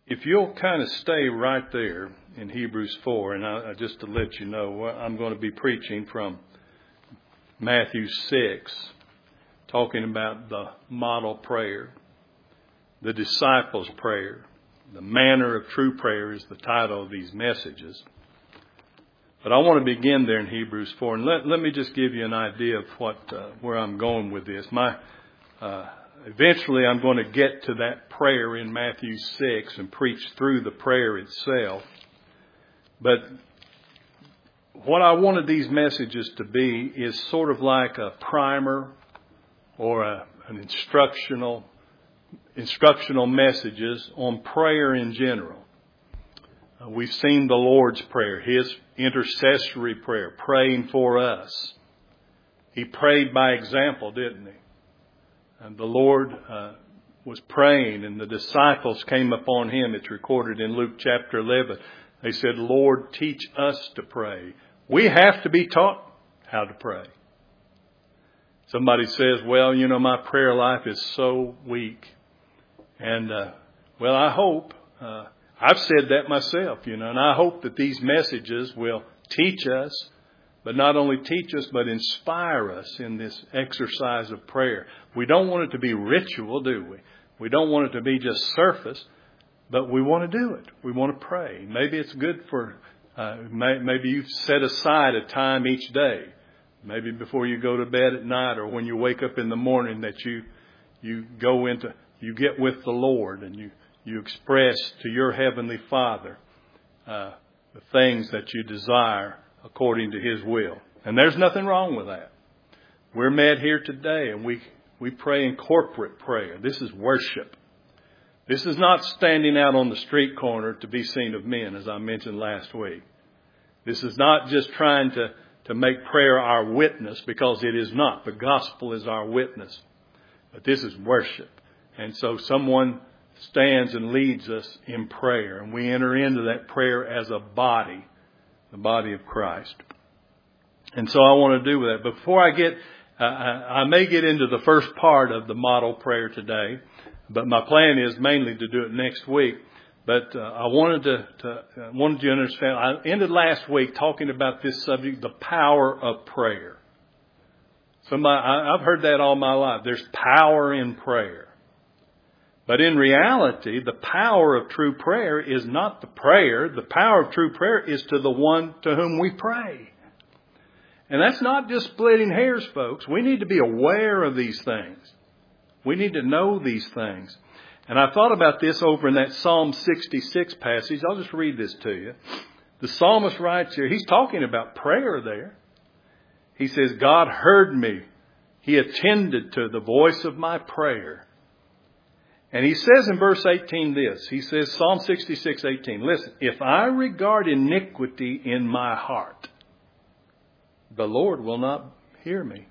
If you'll kind of stay right there in Hebrews 4, and I just to let you know, I'm going to be preaching from Matthew 6, talking about the model prayer, the disciples' prayer. The manner of true prayer is the title of these messages. But I want to begin there in Hebrews 4, and let me just give you an idea of where I'm going with this. Eventually, I'm going to get to that prayer in Matthew 6 and preach through the prayer itself. But what I wanted these messages to be is sort of like a primer or an instructional messages on prayer in general. We've seen the Lord's Prayer, His intercessory prayer, praying for us. He prayed by example, didn't He? And the Lord was praying, and the disciples came upon Him. It's recorded in Luke chapter 11. They said, "Lord, teach us to pray." We have to be taught how to pray. Somebody says, "Well, my prayer life is so weak." And, I hope, I've said that myself, and I hope that these messages will teach us, but not only teach us, but inspire us in this exercise of prayer. We don't want it to be ritual, do we? We don't want it to be just surface, but we want to do it. We want to pray. Maybe it's good for, maybe you set aside a time each day, maybe before you go to bed at night or when you wake up in the morning, that you get with the Lord and you express to your Heavenly Father the things that you desire according to His will. And there's nothing wrong with that. We're met here today and we pray in corporate prayer. This is worship. This is not standing out on the street corner to be seen of men, as I mentioned last week. This is not just trying to make prayer our witness, because it is not. The gospel is our witness. But this is worship. And so someone stands and leads us in prayer, and we enter into that prayer as a body, the body of Christ. And so I want to do that. Before I may get into the first part of the model prayer today, but my plan is mainly to do it next week. But I wanted you to understand. I ended last week talking about this subject, the power of prayer. I've heard that all my life. There's power in prayer. But in reality, the power of true prayer is not the prayer. The power of true prayer is to the one to whom we pray. And that's not just splitting hairs, folks. We need to be aware of these things. We need to know these things. And I thought about this over in that Psalm 66 passage. I'll just read this to you. The psalmist writes here, he's talking about prayer there. He says, "God heard me. He attended to the voice of my prayer." And he says in verse 18 this. He says, Psalm 66:18, "Listen, if I regard iniquity in my heart, the Lord will not hear me."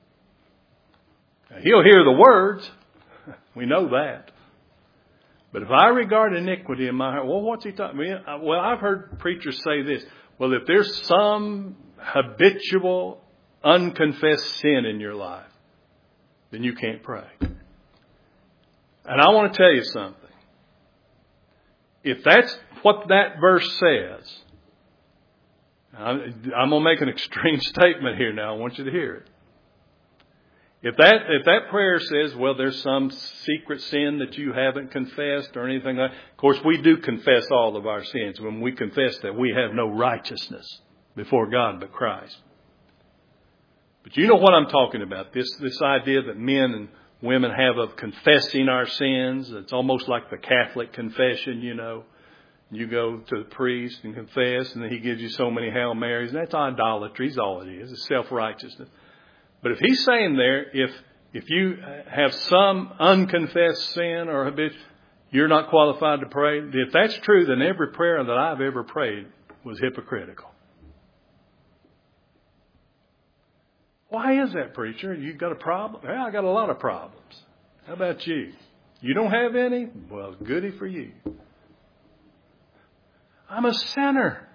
Now, He'll hear the words. We know that. But if I regard iniquity in my heart, well, what's he talking about? Well, I've heard preachers say this. Well, if there's some habitual, unconfessed sin in your life, then you can't pray. And I want to tell you something. If that's what that verse says, I'm going to make an extreme statement here now. I want you to hear it. If that prayer says, well, there's some secret sin that you haven't confessed or anything like that. Of course, we do confess all of our sins. When we confess that, we have no righteousness before God but Christ. But you know what I'm talking about. This idea that men and women have of confessing our sins. It's almost like the Catholic confession, You go to the priest and confess, and then he gives you so many Hail Marys. And that's idolatry. That's all it is. It's self-righteousness. But if he's saying there, if you have some unconfessed sin or habit, you're not qualified to pray. If that's true, then every prayer that I've ever prayed was hypocritical. Why is that, preacher? You got a problem? Yeah, I got a lot of problems. How about you? You don't have any? Well, goody for you. I'm a sinner.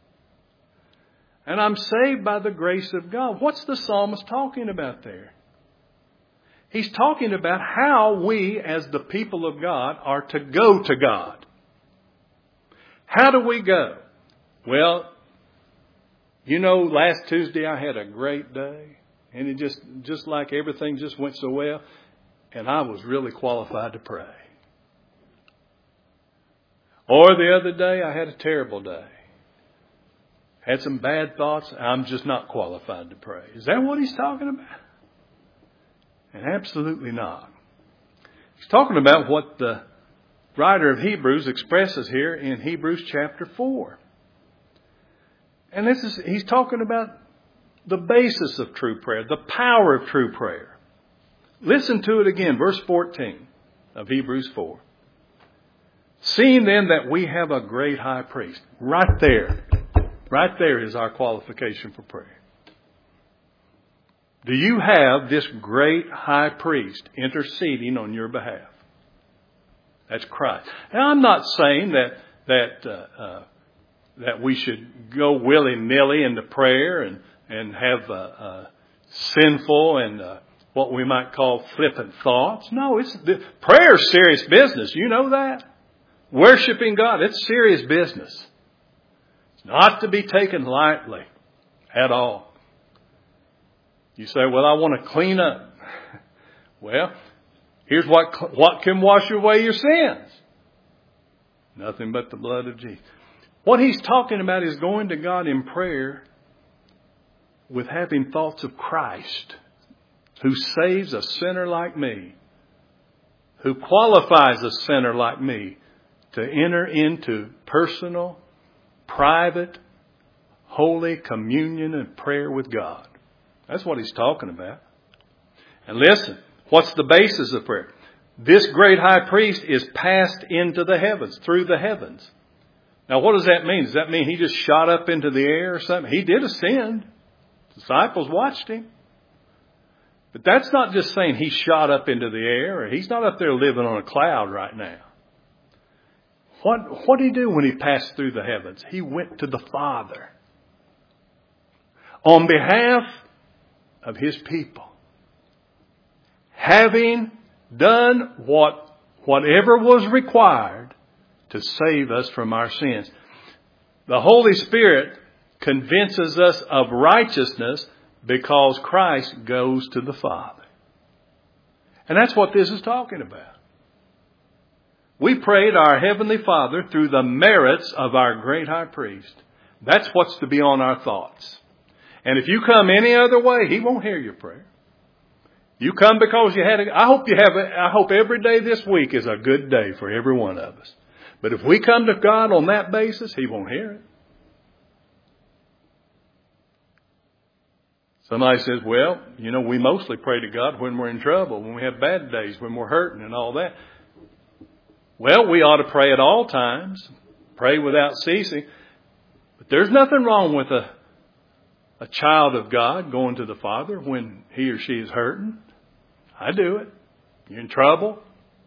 And I'm saved by the grace of God. What's the psalmist talking about there? He's talking about how we, as the people of God, are to go to God. How do we go? Well, last Tuesday I had a great day. And it just like everything just went so well. And I was really qualified to pray. Or the other day I had a terrible day. Had some bad thoughts. I'm just not qualified to pray. Is that what he's talking about? And absolutely not. He's talking about what the writer of Hebrews expresses here in Hebrews chapter 4. And he's talking about the basis of true prayer, the power of true prayer. Listen to it again, verse 14 of Hebrews 4. Seeing then that we have a great high priest. Right there is our qualification for prayer. Do you have this great high priest interceding on your behalf? That's Christ. Now, I'm not saying that we should go willy-nilly into prayer and have sinful and what we might call flippant thoughts. No, prayer is serious business. You know that. Worshiping God, it's serious business. It's not to be taken lightly at all. You say, well, I want to clean up. Well, here's what can wash away your sins. Nothing but the blood of Jesus. What he's talking about is going to God in prayer with having thoughts of Christ, who saves a sinner like me, who qualifies a sinner like me to enter into personal, private, holy communion and prayer with God. That's what he's talking about. And listen, what's the basis of prayer? This great high priest is passed into the heavens, through the heavens. Now, what does that mean? Does that mean he just shot up into the air or something? He did ascend. Disciples watched him. But that's not just saying he shot up into the air, or he's not up there living on a cloud right now. What did he do when he passed through the heavens? He went to the Father on behalf of his people, having done whatever was required to save us from our sins. The Holy Spirit convinces us of righteousness because Christ goes to the Father. And that's what this is talking about. We pray to our Heavenly Father through the merits of our great high priest. That's what's to be on our thoughts. And if you come any other way, he won't hear your prayer. You come because you had I hope every day this week is a good day for every one of us. But if we come to God on that basis, he won't hear it. Somebody says, well, we mostly pray to God when we're in trouble, when we have bad days, when we're hurting and all that. Well, we ought to pray at all times, pray without ceasing. But there's nothing wrong with a child of God going to the Father when he or she is hurting. I do it. You're in trouble.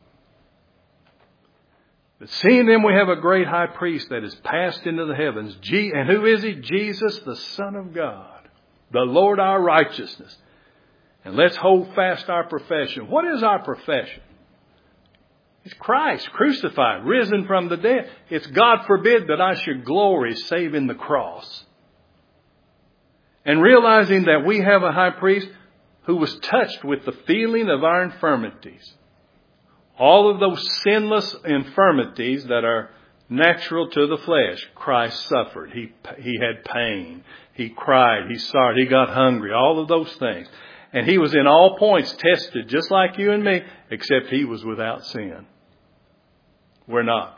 But seeing then we have a great high priest that is passed into the heavens. And who is he? Jesus, the Son of God, the Lord our righteousness. And let's hold fast our profession. What is our profession? It's Christ, crucified, risen from the dead. It's God forbid that I should glory save in the cross. And realizing that we have a high priest who was touched with the feeling of our infirmities. All of those sinless infirmities that are natural to the flesh, Christ suffered. He had pain. He cried. He sorrowed. He got hungry. All of those things. And he was in all points tested just like you and me, except he was without sin. We're not.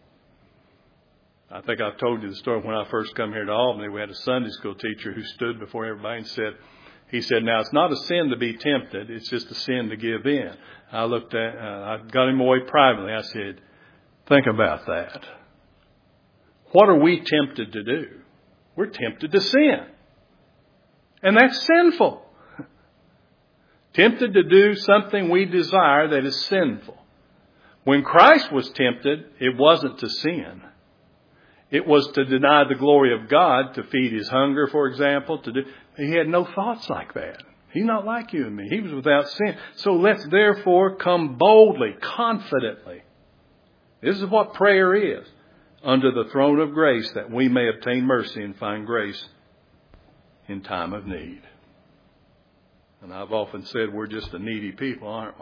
I think I've told you the story when I first come here to Albany. We had a Sunday school teacher who stood before everybody and he said, now it's not a sin to be tempted. It's just a sin to give in. I got him away privately. I said, think about that. What are we tempted to do? We're tempted to sin. And that's sinful. Tempted to do something we desire that is sinful. When Christ was tempted, it wasn't to sin. It was to deny the glory of God, to feed his hunger, for example. He had no thoughts like that. He's not like you and me. He was without sin. So let's therefore come boldly, confidently. This is what prayer is. under the throne of grace that we may obtain mercy and find grace in time of need. And I've often said we're just a needy people, aren't we?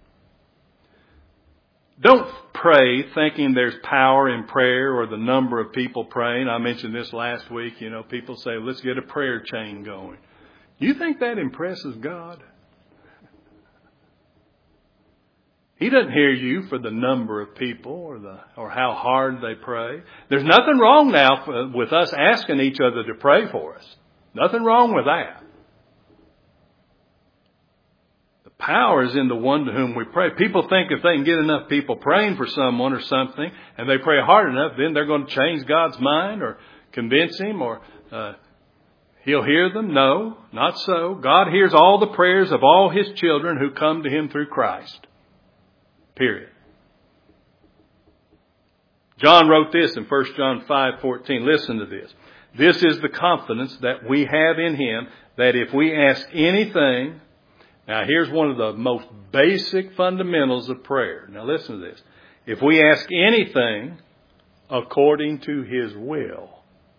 Don't pray thinking there's power in prayer or the number of people praying. I mentioned this last week. People say, let's get a prayer chain going. You think that impresses God? He doesn't hear you for the number of people or how hard they pray. There's nothing wrong now with us asking each other to pray for us. Nothing wrong with that. The power is in the one to whom we pray. People think if they can get enough people praying for someone or something and they pray hard enough, then they're going to change God's mind or convince Him or He'll hear them. No, not so. God hears all the prayers of all His children who come to Him through Christ. Period. John wrote this in 1 John 5:14. Listen to this. This is the confidence that we have in Him, that if we ask anything... Now here's one of the most basic fundamentals of prayer. Now listen to this. If we ask anything according to His will,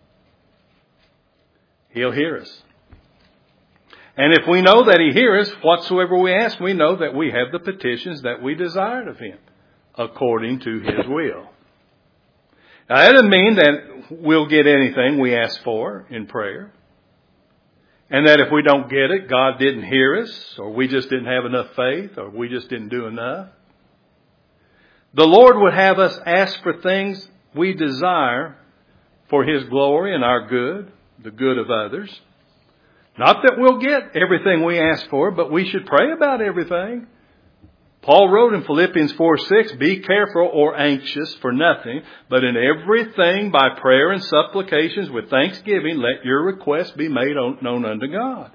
He'll hear us. And if we know that He hears us, whatsoever we ask, we know that we have the petitions that we desired of Him, according to His will. Now, that doesn't mean that we'll get anything we ask for in prayer. And that if we don't get it, God didn't hear us, or we just didn't have enough faith, or we just didn't do enough. The Lord would have us ask for things we desire for His glory and our good, the good of others. Not that we'll get everything we ask for, but we should pray about everything. Paul wrote in Philippians 4:6, be careful or anxious for nothing, but in everything by prayer and supplications with thanksgiving, let your requests be made known unto God.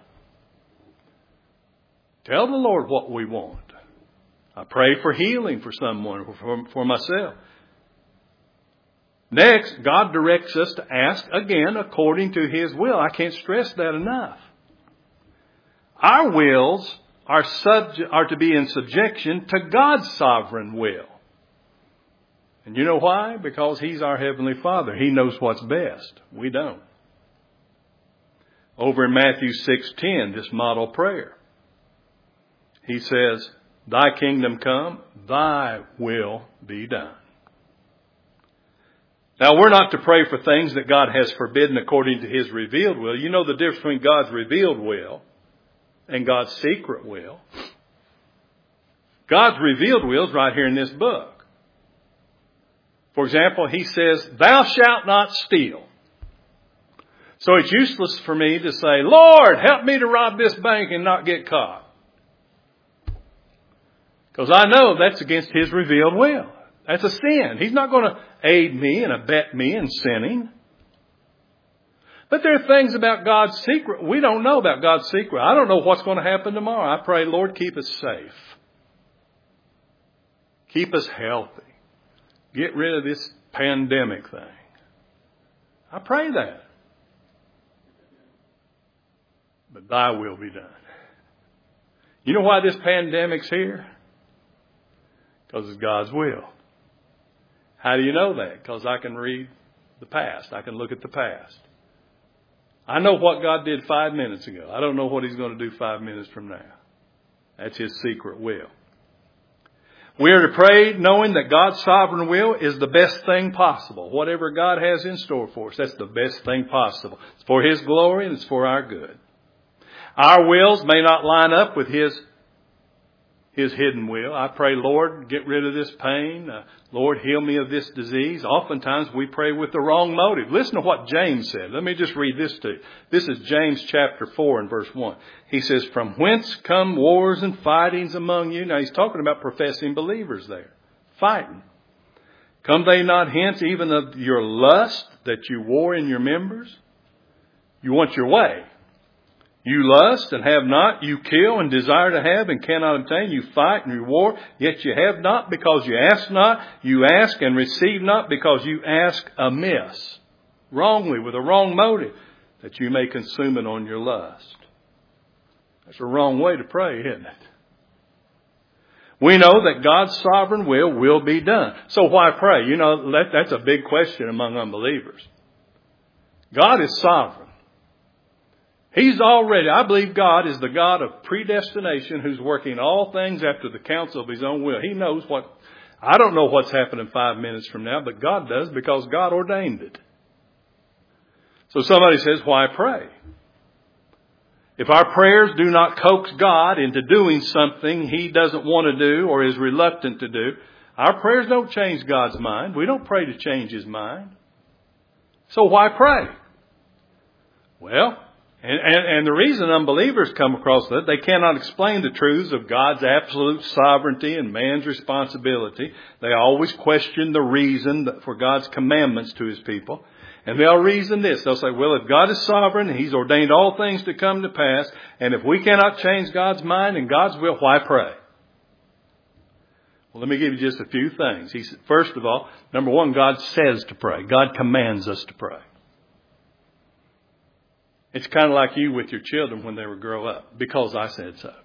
Tell the Lord what we want. I pray for healing for someone, for myself. Next, God directs us to ask again according to His will. I can't stress that enough. Our wills are to be in subjection to God's sovereign will. And you know why? Because He's our Heavenly Father. He knows what's best. We don't. Over in Matthew 6:10, this model prayer, He says, Thy kingdom come, Thy will be done. Now, we're not to pray for things that God has forbidden according to His revealed will. You know the difference between God's revealed will and God's secret will. God's revealed will is right here in this book. For example, He says, Thou shalt not steal. So it's useless for me to say, Lord, help me to rob this bank and not get caught. Because I know that's against His revealed will. That's a sin. He's not going to aid me and abet me in sinning. But there are things about God's secret. We don't know about God's secret. I don't know what's going to happen tomorrow. I pray, Lord, keep us safe. Keep us healthy. Get rid of this pandemic thing. I pray that. But Thy will be done. You know why this pandemic's here? Because it's God's will. How do you know that? Because I can read the past. I can look at the past. I know what God did 5 minutes ago. I don't know what He's going to do 5 minutes from now. That's His secret will. We are to pray knowing that God's sovereign will is the best thing possible. Whatever God has in store for us, that's the best thing possible. It's for His glory and it's for our good. Our wills may not line up with His hidden will. I pray, Lord, get rid of this pain. Lord, heal me of this disease. Oftentimes we pray with the wrong motive. Listen to what James said. Let me just read this to you. This is James chapter 4 and verse 1. He says, From whence come wars and fightings among you? Now he's talking about professing believers there. Fighting. Come they not hence even of your lust that you war in your members? You want your way. You lust and have not. You kill and desire to have and cannot obtain. You fight and you war, yet you have not because you ask not. You ask and receive not because you ask amiss, wrongly, with a wrong motive, that you may consume it on your lust. That's a wrong way to pray, isn't it? We know that God's sovereign will be done. So why pray? You know, that's a big question among unbelievers. God is sovereign. He's already, I believe God is the God of predestination who's working all things after the counsel of His own will. He knows I don't know what's happening 5 minutes from now, but God does because God ordained it. So somebody says, why pray? If our prayers do not coax God into doing something He doesn't want to do or is reluctant to do, our prayers don't change God's mind. We don't pray to change His mind. So why pray? Well, and the reason unbelievers come across that, they cannot explain the truths of God's absolute sovereignty and man's responsibility. They always question the reason for God's commandments to His people. And they'll reason this. They'll say, well, if God is sovereign, He's ordained all things to come to pass. And if we cannot change God's mind and God's will, why pray? Well, let me give you just a few things. First of all, number one, God says to pray. God commands us to pray. It's kind of like you with your children when they would grow up. Because I said so.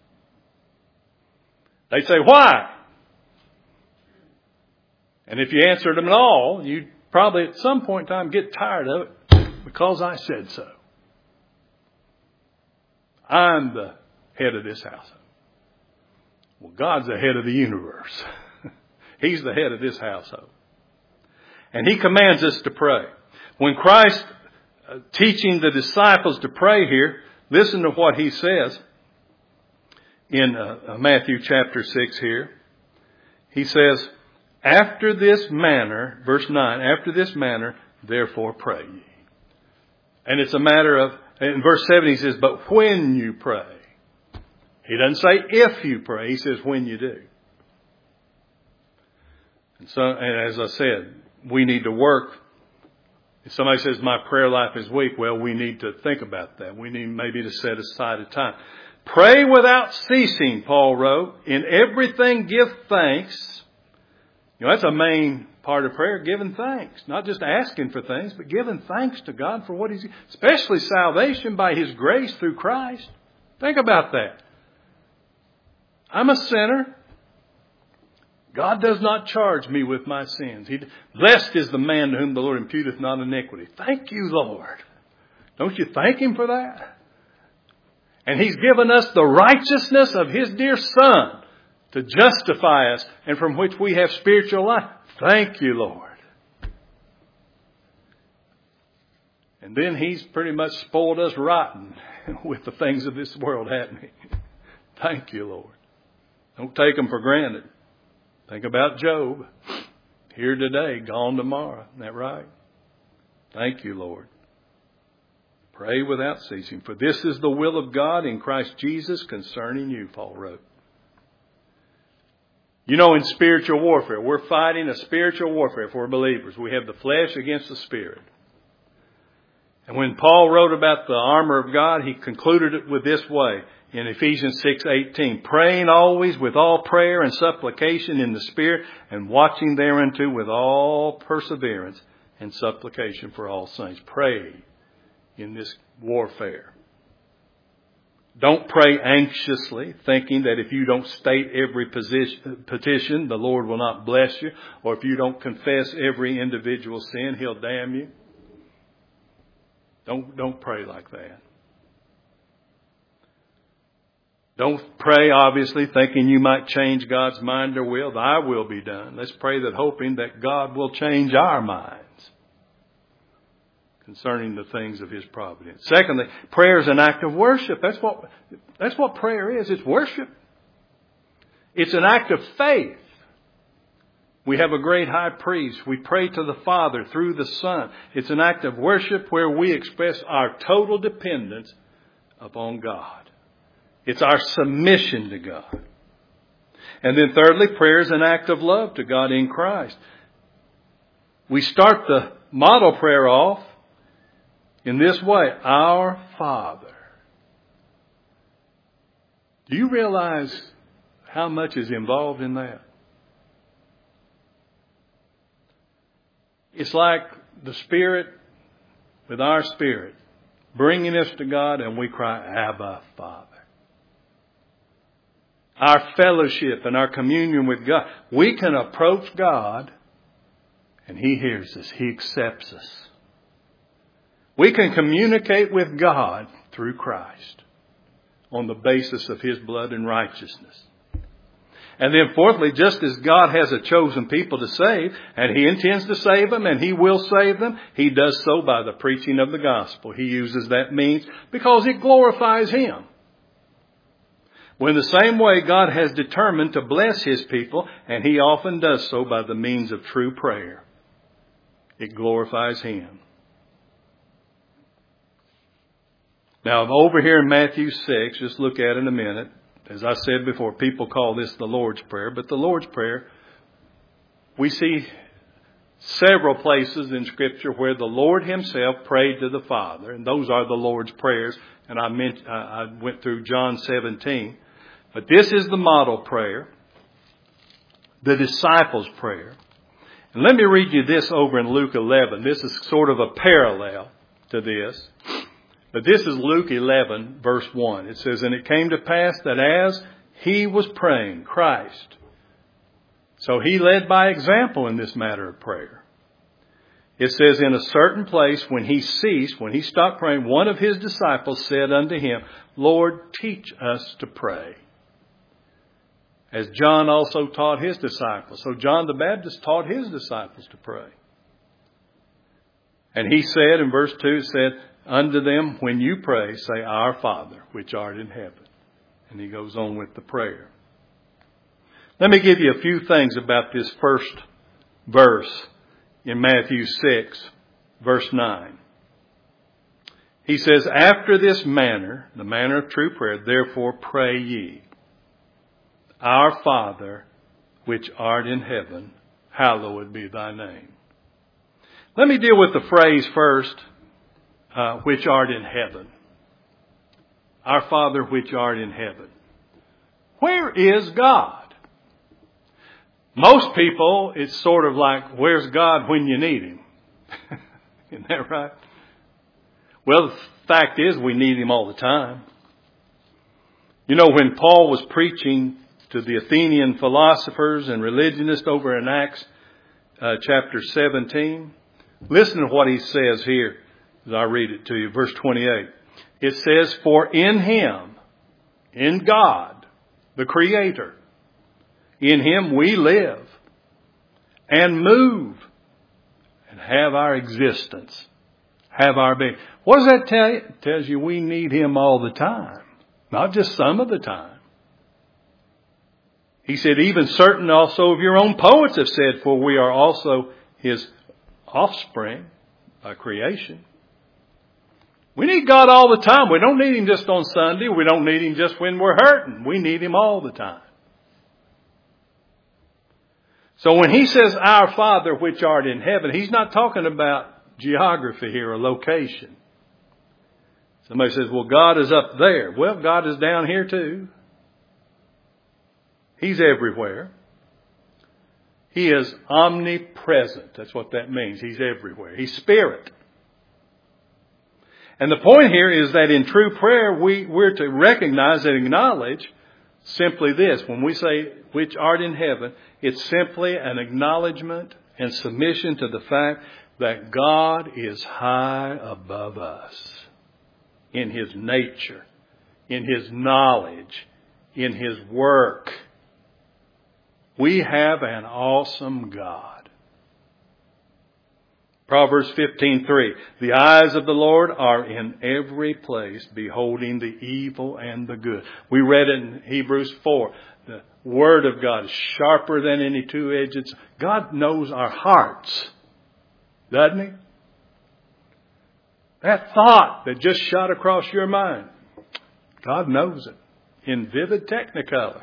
They say, why? And if you answered them at all, you'd probably at some point in time get tired of it. Because I said so. I'm the head of this house. Well, God's the head of the universe. He's the head of this household. And He commands us to pray. When Christ teaching the disciples to pray here, listen to what He says in Matthew chapter 6 here. He says, after this manner, verse 9, after this manner, therefore pray ye. And it's a matter of, in verse 7 He says, but when you pray. He doesn't say if you pray, He says when you do. And as I said, we need to work. If somebody says my prayer life is weak, well, we need to think about that. We need maybe to set aside a time. Pray without ceasing, Paul wrote. In everything give thanks. You know, that's a main part of prayer, giving thanks. Not just asking for things, but giving thanks to God for what He's, especially salvation by His grace through Christ. Think about that. I'm a sinner. God does not charge me with my sins. Blessed is the man to whom the Lord imputeth not iniquity. Thank you, Lord. Don't you thank Him for that? And He's given us the righteousness of His dear Son to justify us and from which we have spiritual life. Thank you, Lord. And then He's pretty much spoiled us rotten with the things of this world, hasn't He? Thank you, Lord. Don't take them for granted. Think about Job. Here today, gone tomorrow. Isn't that right? Thank you, Lord. Pray without ceasing. For this is the will of God in Christ Jesus concerning you, Paul wrote. You know, in spiritual warfare, we're fighting a spiritual warfare for believers. We have the flesh against the spirit. And when Paul wrote about the armor of God, he concluded it with this way. In Ephesians 6:18, praying always with all prayer and supplication in the Spirit, and watching thereunto with all perseverance and supplication for all saints. Pray in this warfare. Don't pray anxiously, thinking that if you don't state every petition, the Lord will not bless you, or if you don't confess every individual sin, He'll damn you. Don't pray like that. Don't pray, obviously, thinking you might change God's mind or will. Thy will be done. Let's pray that, hoping that God will change our minds concerning the things of His providence. Secondly, prayer is an act of worship. That's what prayer is. It's worship. It's an act of faith. We have a great high priest. We pray to the Father through the Son. It's an act of worship where we express our total dependence upon God. It's our submission to God. And then thirdly, prayer is an act of love to God in Christ. We start the model prayer off in this way. Our Father. Do you realize how much is involved in that? It's like the Spirit with our spirit bringing us to God, and we cry, Abba, Father. our fellowship and our communion with God. We can approach God and He hears us. He accepts us. We can communicate with God through Christ on the basis of His blood and righteousness. And then fourthly, just as God has a chosen people to save, and He intends to save them, and He will save them, He does so by the preaching of the gospel. He uses that means because it glorifies Him. Well, in the same way, God has determined to bless His people, and He often does so by the means of true prayer. It glorifies Him. Now, over here in Matthew 6, just look at it in a minute. As I said before, people call this the Lord's Prayer. But the Lord's Prayer, we see several places in Scripture where the Lord Himself prayed to the Father. And those are the Lord's prayers. And I went through John 17. But this is the model prayer, the disciples' prayer. And let me read you this over in Luke 11. This is sort of a parallel to this. But this is Luke 11, verse 1. It says, "And it came to pass that as He was praying," Christ. So He led by example in this matter of prayer. It says, "In a certain place when He ceased," when He stopped praying, "one of His disciples said unto Him, Lord, teach us to pray, as John also taught his disciples." So John the Baptist taught his disciples to pray. And He said in verse 2, it said, "Unto them, when you pray, say, Our Father, which art in heaven." And He goes on with the prayer. Let me give you a few things about this first verse in Matthew 6, verse 9. He says, "After this manner, the manner of true prayer, therefore pray ye, Our Father, which art in heaven, hallowed be thy name." Let me deal with the phrase first, which art in heaven. Our Father, which art in heaven. Where is God? Most people, it's sort of like, where's God when you need Him? Isn't that right? Well, the fact is we need Him all the time. You know, when Paul was preaching to the Athenian philosophers and religionists over in Acts chapter 17, listen to what he says here as I read it to you. Verse 28. It says, "For in Him," in God, the Creator, "in Him we live and move and have our existence," have our being. What does that tell you? It tells you we need Him all the time, not just some of the time. He said, "Even certain also of your own poets have said, for we are also His offspring by creation." We need God all the time. We don't need Him just on Sunday. We don't need Him just when we're hurting. We need Him all the time. So when He says, "Our Father, which art in heaven," He's not talking about geography here or location. Somebody says, "Well, God is up there." Well, God is down here too. He's everywhere. He is omnipresent. That's what that means. He's everywhere. He's Spirit. And the point here is that in true prayer, we're to recognize and acknowledge simply this. When we say, "which art in heaven," it's simply an acknowledgement and submission to the fact that God is high above us in His nature, in His knowledge, in His work. We have an awesome God. Proverbs 15:3. "The eyes of the Lord are in every place, beholding the evil and the good." We read it in Hebrews 4. The Word of God is sharper than any two-edged. God knows our hearts, doesn't He? That thought that just shot across your mind, God knows it in vivid technicolor.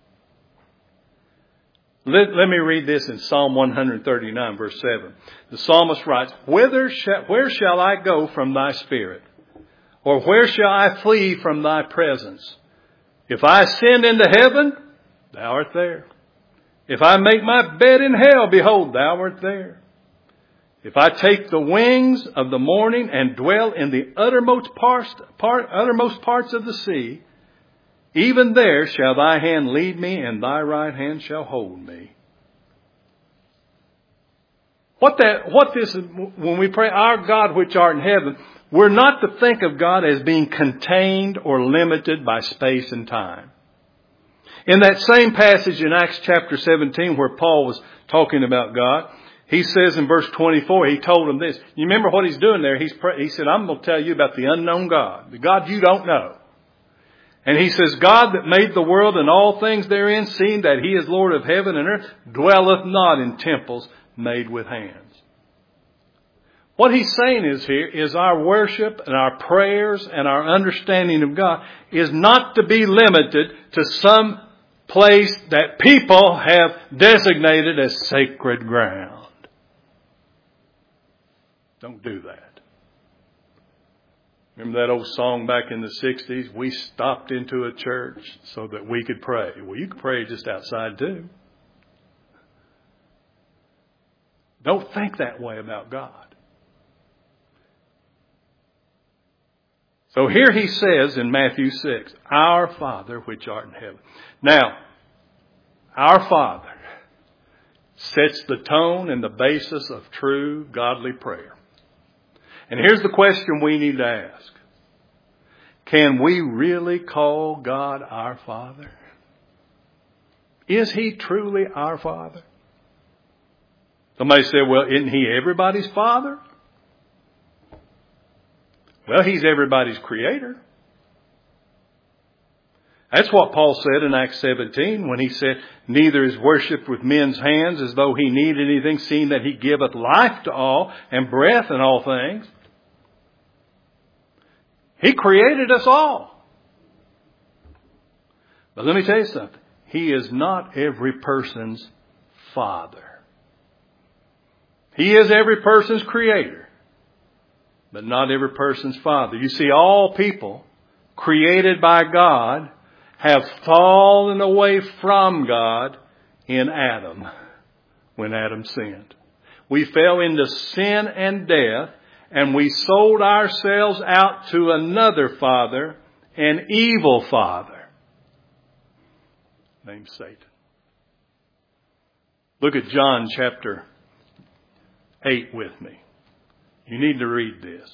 Let me read this in Psalm 139, verse 7. The psalmist writes, "Where shall I go from Thy Spirit? Or where shall I flee from Thy presence? If I ascend into heaven, Thou art there. If I make my bed in hell, behold, Thou art there. If I take the wings of the morning and dwell in the uttermost parts of the sea, Even there shall thy hand lead me, and thy right hand shall hold me. What this is, when we pray, our God which art in heaven, we're not to think of God as being contained or limited by space and time. In that same passage in Acts chapter 17 where Paul was talking about God, he says in verse 24, he told them this. You remember what he's doing there? He said, I'm going to tell you about the unknown God, the God you don't know. And he says, God that made the world and all things therein, seeing that he is Lord of heaven and earth, dwelleth not in temples made with hands. What he's saying is here is our worship and our prayers and our understanding of God is not to be limited to some place that people have designated as sacred ground. Don't do that. Remember that old song back in the 60s? We stopped into a church so that we could pray. Well, you can pray just outside too. Don't think that way about God. So here he says in Matthew 6, Our Father which art in heaven. Now, our Father sets the tone and the basis of true godly prayer. And here's the question we need to ask. Can we really call God our Father? Is He truly our Father? Somebody said, well, isn't He everybody's Father? Well, He's everybody's Creator. That's what Paul said in Acts 17 when he said, neither is worshipped with men's hands as though He needed anything, seeing that He giveth life to all and breath in all things. He created us all. But let me tell you something. He is not every person's Father. He is every person's Creator, but not every person's Father. You see, all people created by God have fallen away from God in Adam, when Adam sinned. We fell into sin and death, and we sold ourselves out to another father, an evil father, named Satan. Look at John chapter 8 with me. You need to read this.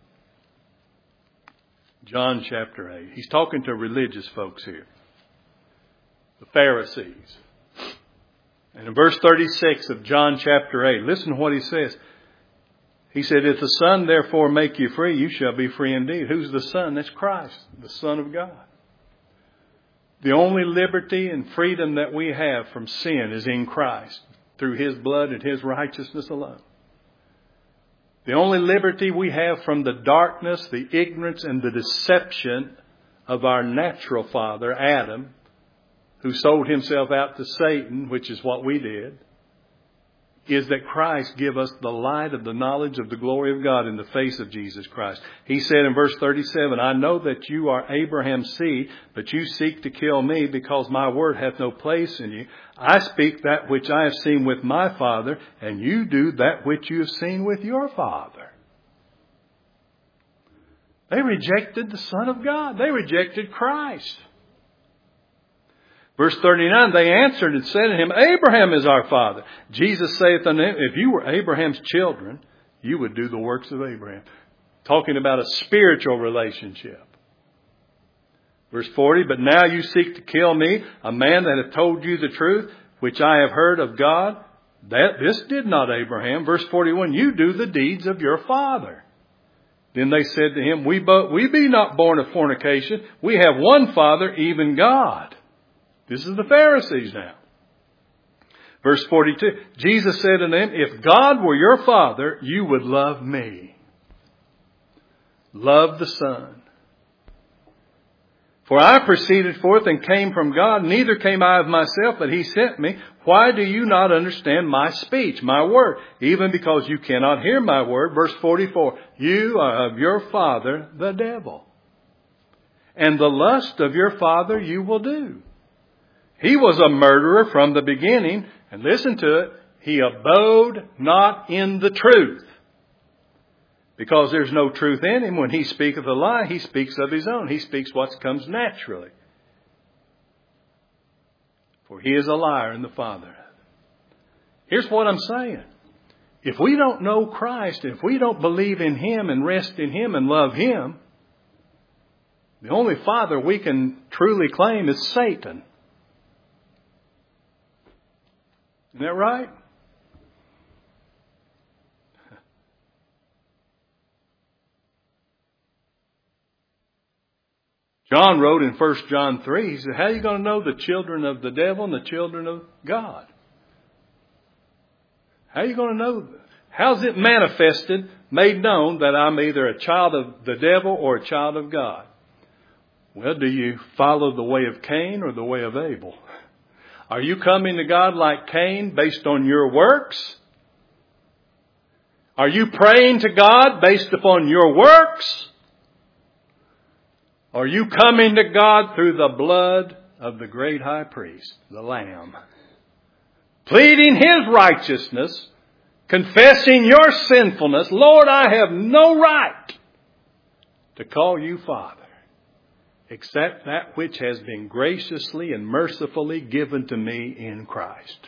John chapter 8. He's talking to religious folks here. The Pharisees. And in verse 36 of John chapter 8, listen to what he says. He said, if the Son therefore make you free, you shall be free indeed. Who's the Son? That's Christ, the Son of God. The only liberty and freedom that we have from sin is in Christ, through His blood and His righteousness alone. The only liberty we have from the darkness, the ignorance, and the deception of our natural father, Adam, who sold himself out to Satan, which is what we did, is that Christ give us the light of the knowledge of the glory of God in the face of Jesus Christ. He said in verse 37, I know that you are Abraham's seed, but you seek to kill me because my word hath no place in you. I speak that which I have seen with my Father, and you do that which you have seen with your father. They rejected the Son of God. They rejected Christ. Verse 39, they answered and said to him, Abraham is our father. Jesus saith unto them, if you were Abraham's children, you would do the works of Abraham. Talking about a spiritual relationship. Verse 40, but now you seek to kill me, a man that hath told you the truth, which I have heard of God. That this did not Abraham. Verse 41, you do the deeds of your father. Then they said to him, we be not born of fornication. We have one Father, even God. This is the Pharisees now. Verse 42, Jesus said unto them, if God were your Father, you would love me. Love the Son. For I proceeded forth and came from God, neither came I of myself, but He sent me. Why do you not understand my speech, my word? Even because you cannot hear my word. Verse 44, you are of your father, the devil. And the lust of your father you will do. He was a murderer from the beginning. And listen to it. He abode not in the truth. Because there's no truth in him. When he speaketh a lie, he speaks of his own. He speaks what comes naturally. for he is a liar and the father of it. Here's what I'm saying. If we don't know Christ, if we don't believe in Him and rest in Him and love Him, the only father we can truly claim is Satan. Isn't that right? John wrote in 1 John 3, he said, how are you going to know the children of the devil and the children of God? How are you going to know? How's it manifested, made known that I'm either a child of the devil or a child of God? Well, do you follow the way of Cain or the way of Abel? Are you coming to God like Cain based on your works? Are you praying to God based upon your works? Are you coming to God through the blood of the great high priest, the Lamb, pleading His righteousness, confessing your sinfulness? Lord, I have no right to call you Father, except that which has been graciously and mercifully given to me in Christ.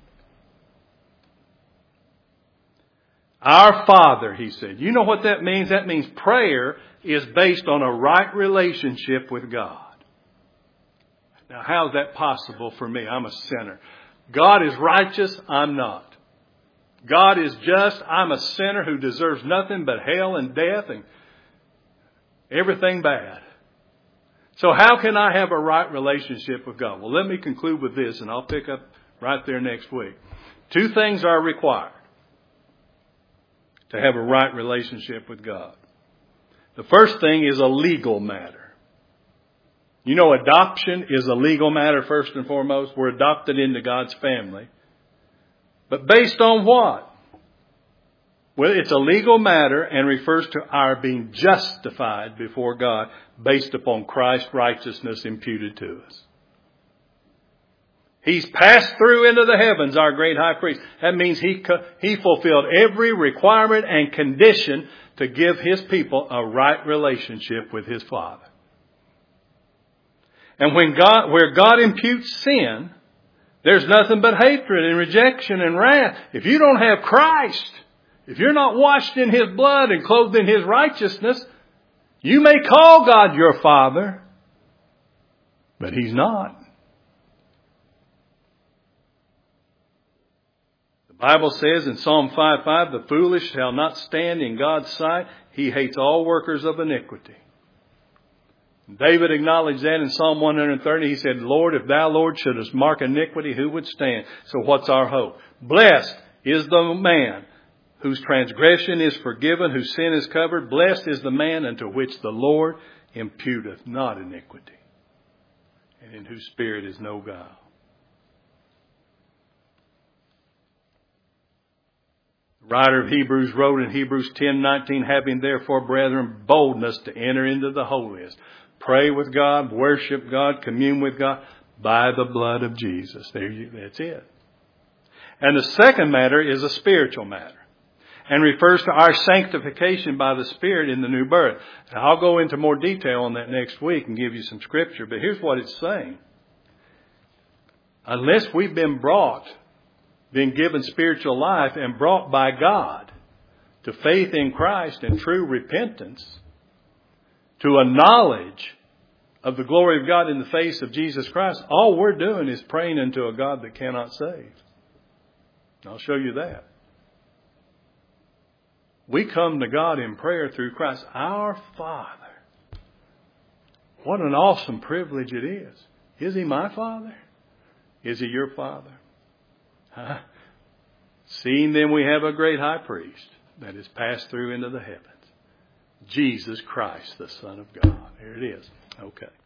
Our Father, he said. You know what that means? That means prayer is based on a right relationship with God. Now, how is that possible for me? I'm a sinner. God is righteous. I'm not. God is just. I'm a sinner who deserves nothing but hell and death and everything bad. So how can I have a right relationship with God? Well, let me conclude with this, and I'll pick up right there next week. 2 things are required to have a right relationship with God. The first thing is a legal matter. You know, adoption is a legal matter first and foremost. We're adopted into God's family. But based on what? Well, it's a legal matter and refers to our being justified before God based upon Christ's righteousness imputed to us. He's passed through into the heavens, our great high priest. That means he fulfilled every requirement and condition to give His people a right relationship with His Father. And where God imputes sin, there's nothing but hatred and rejection and wrath. If you don't have Christ, if you're not washed in His blood and clothed in His righteousness, you may call God your Father, but He's not. The Bible says in Psalm 5:5, the foolish shall not stand in God's sight. He hates all workers of iniquity. David acknowledged that in Psalm 130. He said, Lord, if thou, Lord, shouldest mark iniquity, who would stand? So what's our hope? Blessed is the man whose transgression is forgiven, whose sin is covered. Blessed is the man unto which the Lord imputeth not iniquity, and in whose spirit is no guile. The writer of Hebrews wrote in Hebrews 10:19, having therefore, brethren, boldness to enter into the holiest. Pray with God, worship God, commune with God by the blood of Jesus. That's it. And the second matter is a spiritual matter and refers to our sanctification by the Spirit in the new birth. Now, I'll go into more detail on that next week and give you some scripture, but here's what it's saying. Unless we've been given spiritual life and brought by God to faith in Christ and true repentance, to a knowledge of the glory of God in the face of Jesus Christ, all we're doing is praying unto a God that cannot save. I'll show you that. We come to God in prayer through Christ, our Father. What an awesome privilege it is. Is He my Father? Is He your Father? Seeing then we have a great high priest that has passed through into the heavens, Jesus Christ, the Son of God. Here it is. Okay.